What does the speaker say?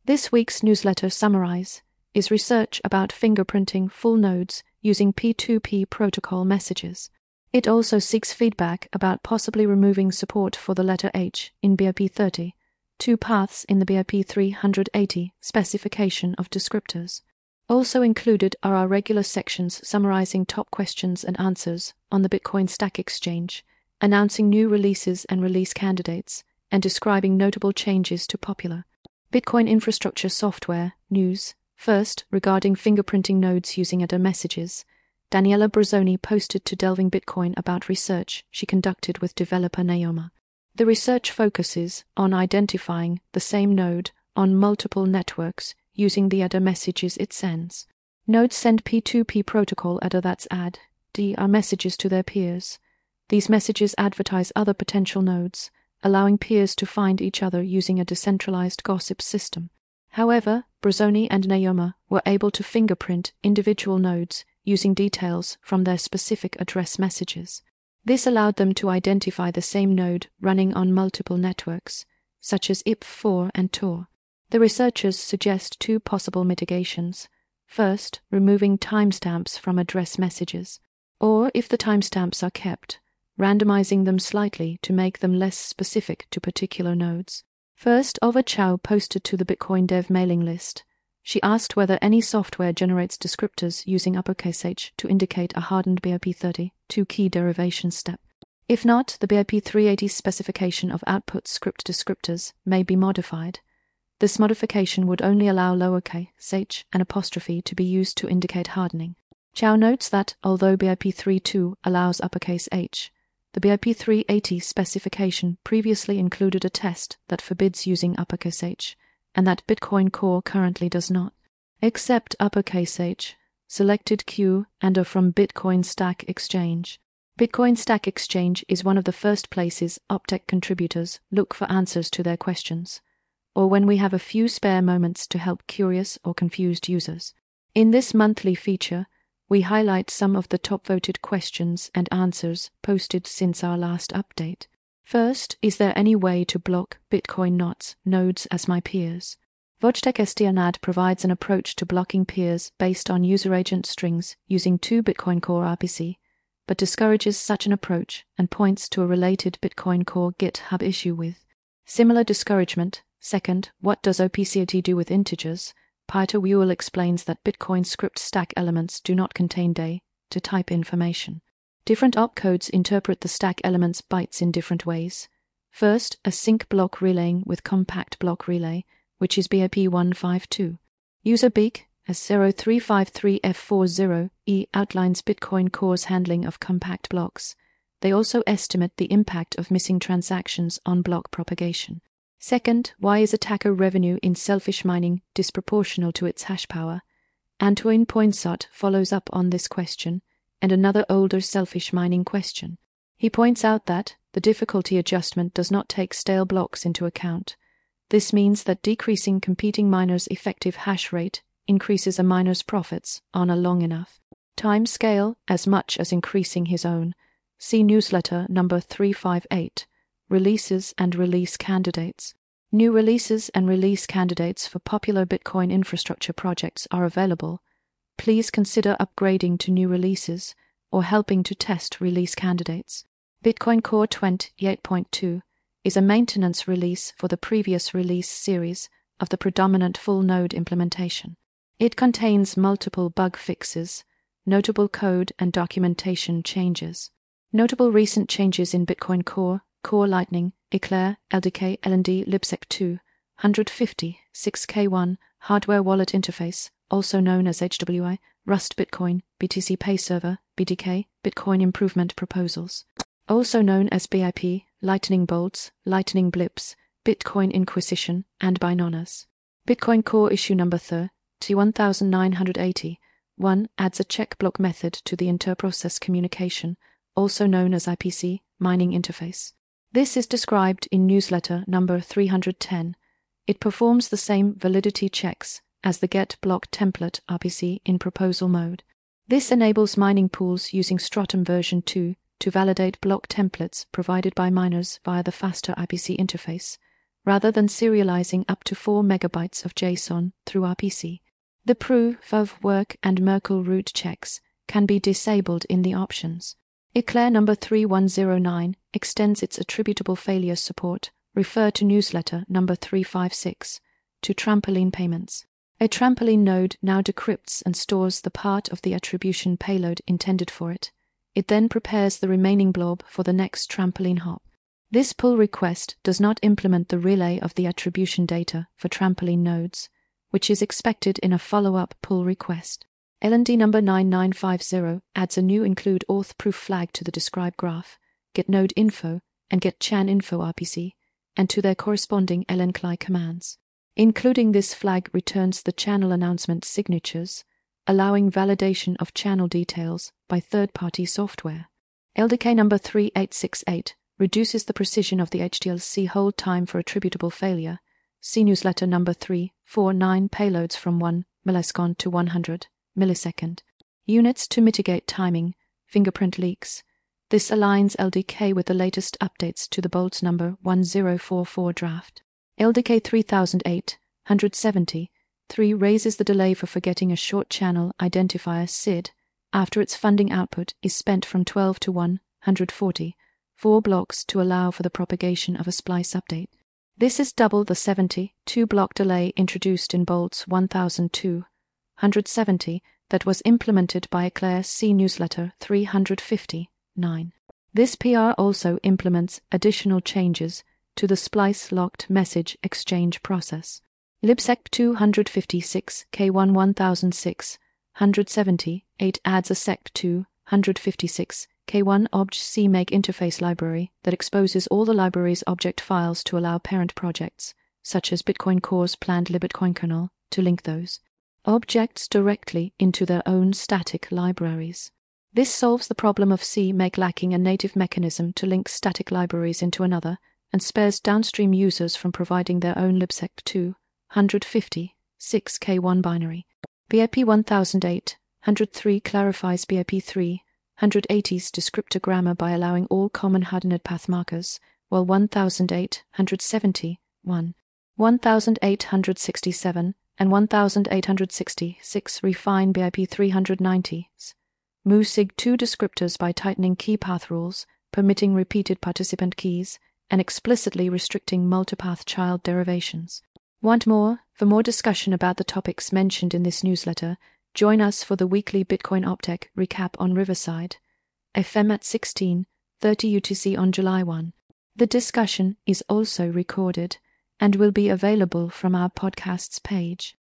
This week's newsletter Summarize is research about fingerprinting full nodes using P2P protocol messages. It also seeks feedback about possibly removing support for the letter H in BIP30, two paths in the BIP380 specification of descriptors. Also included are our regular sections summarizing top questions and answers on the Bitcoin Stack Exchange, announcing new releases and release candidates, and describing notable changes to popular Bitcoin infrastructure software news. First, regarding fingerprinting nodes using ADA messages, Daniela Brazzoni posted to Delving Bitcoin about research she conducted with developer Naoma. The research focuses on identifying the same node on multiple networks using the ADA messages it sends. Nodes send P2P protocol ADA, that's AD, are messages to their peers. These messages advertise other potential nodes, allowing peers to find each other using a decentralized gossip system. However, Brazzoni and Naoma were able to fingerprint individual nodes using details from their specific address messages. This allowed them to identify the same node running on multiple networks, such as IP4 and Tor. The researchers suggest two possible mitigations. First, removing timestamps from address messages, or if the timestamps are kept, randomizing them slightly to make them less specific to particular nodes. First, Ova Chow posted to the Bitcoin Dev mailing list. She asked whether any software generates descriptors using uppercase H to indicate a hardened BIP30 two-key derivation step. If not, the BIP380 specification of output script descriptors may be modified. This modification would only allow lowercase h and apostrophe to be used to indicate hardening. Chow notes that, although BIP32 allows uppercase H, the BIP380 specification previously included a test that forbids using uppercase H, and that Bitcoin Core currently does not. Except uppercase H, selected Q and are from Bitcoin Stack Exchange. Bitcoin Stack Exchange is one of the first places Optech contributors look for answers to their questions, or when we have a few spare moments to help curious or confused users. In this monthly feature, we highlight some of the top-voted questions and answers posted since our last update. First, is there any way to block Bitcoin nodes as my peers? Wojtek Estianad provides an approach to blocking peers based on user agent strings using two Bitcoin Core RPC, but discourages such an approach and points to a related Bitcoin Core GitHub issue with similar discouragement. Second, what does OPCAT do with integers? Pieter Wuille explains that Bitcoin script stack elements do not contain data-type information. Different opcodes interpret the stack element's bytes in different ways. First, a sync block relaying with compact block relay, which is BIP152. User Beak, as 0353F40E, outlines Bitcoin Core's handling of compact blocks. They also estimate the impact of missing transactions on block propagation. Second, why is attacker revenue in selfish mining disproportional to its hash power? Antoine Poinsot follows up on this question and another older selfish mining question. He points out that the difficulty adjustment does not take stale blocks into account. This means that decreasing competing miners' effective hash rate increases a miner's profits on a long enough time scale as much as increasing his own. See newsletter number 358. Releases and release candidates. New releases and release candidates for popular Bitcoin infrastructure projects are available. Please consider upgrading to new releases or helping to test release candidates. Bitcoin Core 28.2 is a maintenance release for the previous release series of the predominant full node implementation. It contains multiple bug fixes, notable code and documentation changes. Notable recent changes in Bitcoin Core: Core Lightning, Eclair, LDK, LND, libsec2, 150, 6K1, Hardware Wallet Interface, also known as HWI, Rust Bitcoin, BTC Pay Server, BDK, Bitcoin Improvement Proposals, also known as BIP, Lightning Bolts, Lightning Blips, Bitcoin Inquisition, and Binonas. Bitcoin Core issue number 1980. 1 adds a check block method to the interprocess communication, also known as IPC, mining interface. This is described in newsletter number 310. It performs the same validity checks as the get block template RPC in proposal mode. This enables mining pools using Stratum version 2 to validate block templates provided by miners via the faster IPC interface, rather than serializing up to 4 megabytes of JSON through RPC. The proof of work and Merkle root checks can be disabled in the options. Eclair number 3109 extends its attributable failure support, refer to newsletter number 356, to trampoline payments. A trampoline node now decrypts and stores the part of the attribution payload intended for it. It then prepares the remaining blob for the next trampoline hop. This pull request does not implement the relay of the attribution data for trampoline nodes, which is expected in a follow-up pull request. LND number 9950 adds a new include auth proof flag to the describe graph, get node info, and get chan info RPC, and to their corresponding lncli commands. Including this flag returns the channel announcement signatures, allowing validation of channel details by third-party software. LDK number 3868 reduces the precision of the HDLC hold time for attributable failure. See newsletter number 349 payloads from 1 millisecond to 100 millisecond units to mitigate timing, fingerprint leaks. This aligns LDK with the latest updates to the Boltz number 1044 draft. LDK 3008 170 3 raises the delay for forgetting a short channel identifier SID after its funding output is spent from 12 to 140, 4 blocks to allow for the propagation of a splice update. This is double the 72 block delay introduced in Boltz 1002 170 that was implemented by Eclair C newsletter 359. This PR also implements additional changes to the splice-locked message exchange process. libsec 256 K1 1006 178 adds a sec2 156 K1 obj CMake interface library that exposes all the library's object files to allow parent projects, such as Bitcoin Core's planned libitcoin kernel, to link those objects directly into their own static libraries. This solves the problem of CMake lacking a native mechanism to link static libraries into another, and spares downstream users from providing their own libsec 256 K1 binary. BIP 1008 103 clarifies BIP 380's descriptor grammar by allowing all common hardened path markers, while 1871, 1867, and 1866 refine BIP 390's MuSig2 descriptors by tightening key path rules, permitting repeated participant keys, and explicitly restricting multipath child derivations. Want more? For more discussion about the topics mentioned in this newsletter, join us for the weekly Bitcoin Optech recap on Riverside, FM at 16:30 UTC on July 1. The discussion is also recorded and will be available from our podcasts page.